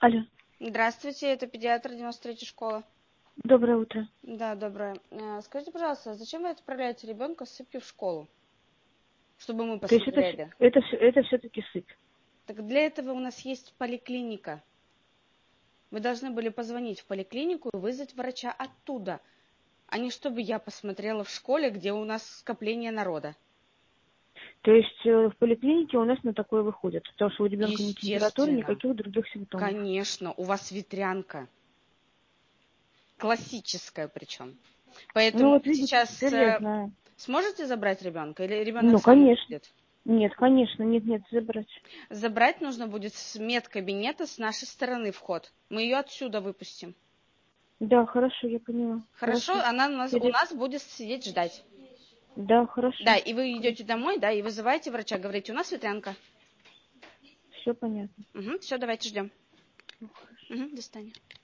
Алло. Здравствуйте, это педиатр 93-й школы. Доброе утро. Да, доброе. Скажите, пожалуйста, зачем вы отправляете ребенка с сыпью в школу? Чтобы мы То есть посмотрели. это все-таки сыпь. Так для этого у нас есть поликлиника. Вы должны были позвонить в поликлинику и вызвать врача оттуда, а не чтобы я посмотрела в школе, где у нас скопление народа. То есть в поликлинике у нас на такое выходит, потому что у ребенка ни температуры, Естественно. никаких других симптомов. Конечно, у вас ветрянка. Классическая причем. Поэтому Ну вот вы видите, сейчас теперь я знаю. сможете забрать ребенка или ребенок Ну, сам конечно. будет? Нет, конечно, нет, забрать. Забрать нужно будет с медкабинета с нашей стороны вход. Мы ее отсюда выпустим. Да, хорошо, я поняла. Хорошо? Она у нас будет сидеть ждать. Да, хорошо. Да, и вы идете домой, да, и вызываете врача, говорите, у нас ветрянка. Все понятно. Угу, все, давайте ждем. Ну, хорошо. Угу, до свидания.